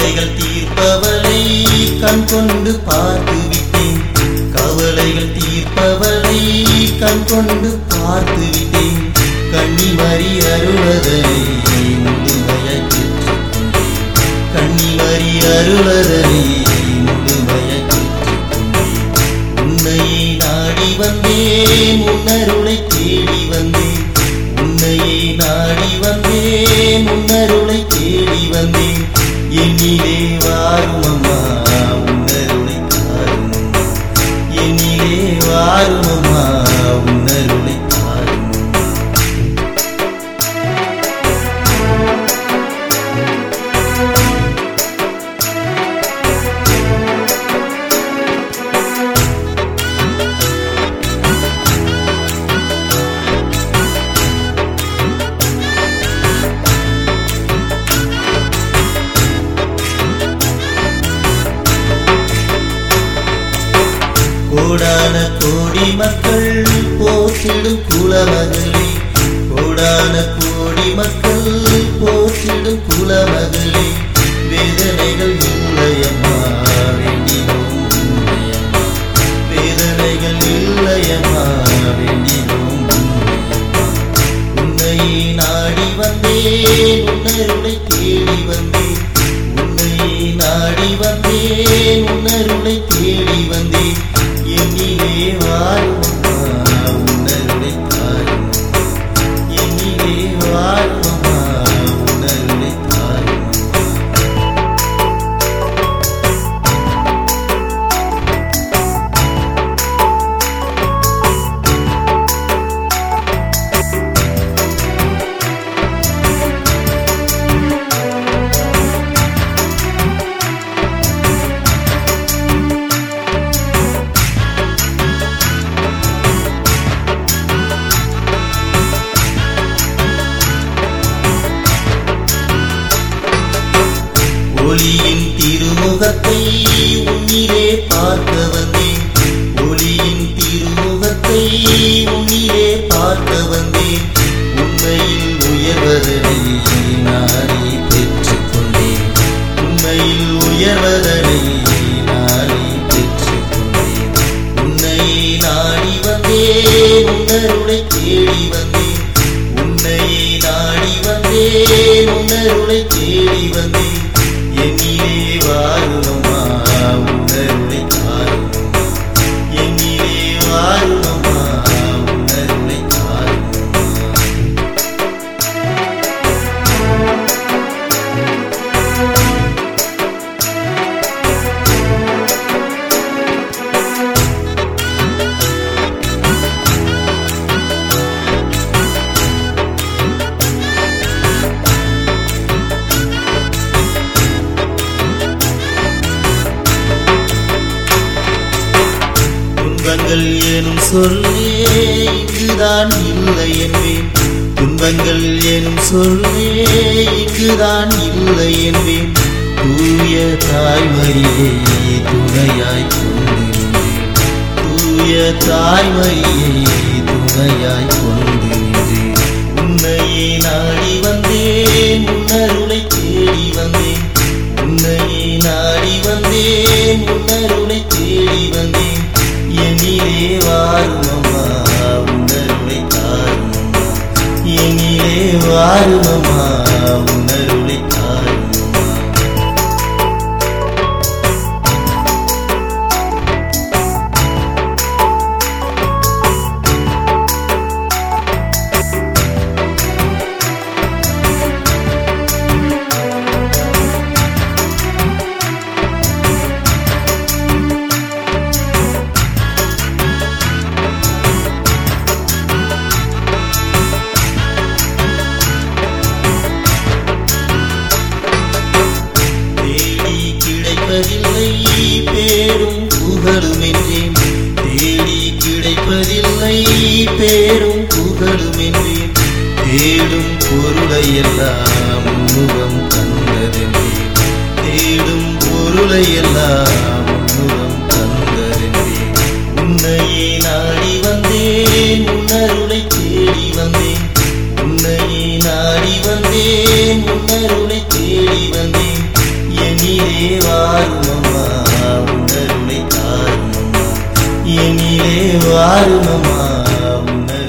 கவலைகள் தீர்ப்பவளை கண் கொண்டு பார்த்து விட்டேன். கவலைகள் தீர்ப்பவளை கண் கொண்டு பார்த்து விட்டேன். கன்னிமரி அருளதனை முழுமையாய் பெற்றுக்கொண்டேன். கன்னிமரி அருளதனை முழுமையாய் பெற்றுக்கொண்டேன். உன்னையே நாடி வந்தேன், உன்னருளை தேடி வந்தேன். உன்னையே நாடி வந்தேன், உன்னருளை தேடி வந்தேன். என்னிலே வாரும் அம்மா, உன்னருளை தாரும் அம்மா. என்னிலே வாரும் அம்மா, உன்னருளை தாரும் அம்மா. கோடான கோடி மக்கள் போற்றிடும் குலமகளே, கோடான கோடி மக்கள் போற்றிடும் குலமகளே. வேதனைகள் இல்லையம்மா, வேண்டினோம் உன்னையம்மா. வேதனைகள் இல்லையம்மா, வேண்டினோம் உன்னையம்மா. உன்னையே நாடி வந்தேன், உன்னருளை தேடி வந்தேன். உன்னையே நாடி வந்தேன், உன்னருளை தேடி வந்தேன். என்னிலே வாரும் அம்மா, உன்னருளை தாரும் அம்மா. என்னிலே வாரும் அம்மா, உன்னருளை தாரும் அம்மா. ஒளியின் திருமுகத்தை உன்னிலே பார்க்க வந்தேன். ஒளியின் திருமுகத்தை உன்னிலே பார்க்க வந்தேன். உண்மையில் உயர்வதனை நானே பெற்றுக்கொண்டேன். உண்மையில் உயர்வதனை நானே பெற்றுக்கொண்டேன். உன்னையே நாடி வந்தேன், உன்னருளை தேடி வந்தேன். உன்னையே நாடி வந்தேன், உன்னருளை தேடி வந்தேன். என்னிலே வாரும் அம்மா, உன்னருளை தாரும் அம்மா. என்னிலே வாரும் அம்மா, உன்னருளை தாரும் அம்மா. துன்பங்கள் எனும் சொல்லே இங்குதான் இல்லை என்பேன். துன்பங்கள் எனும் சொல்லே இங்குதான் இல்லை என்பேன். தூய தாய்மரியை துணையாய் கொண்டு நின்றேன். தூய தாய்மரியை துணையாய் கொண்டு நின்றேன். உன்னையே நாடி வந்தேன், உன்னருளை தேடி வந்தேன். உன்னையே நாடி வந்தேன், உன்னருளை தேடி வந்தேன். என்னிலே வாரும் அம்மா, உன்னருளை தாரும் அம்மா. என்னிலே வாரும் அம்மா, உன்னருளை தாரும் அம்மா. பேரும் புகழும் என்றேன். தேடி கிடைப்பதில்லை பேரும் புகழும் என்றேன். தேடும் பொருளையெல்லாம் முகம் தந்ததென்றேன். தேடும் பொருளையெல்லாம் முகம் தந்ததென்றேன். உன்னையே நாடி வந்தேன், உன்னருளை தேடி வந்தேன். உன்னையே நாடி வந்தேன், உன்னருளை தேடி வந்தேன். என்னிலே வாருமம்மா உன்னருளை தாருமம்மா என்னிலே வாருமம்மா உன்ன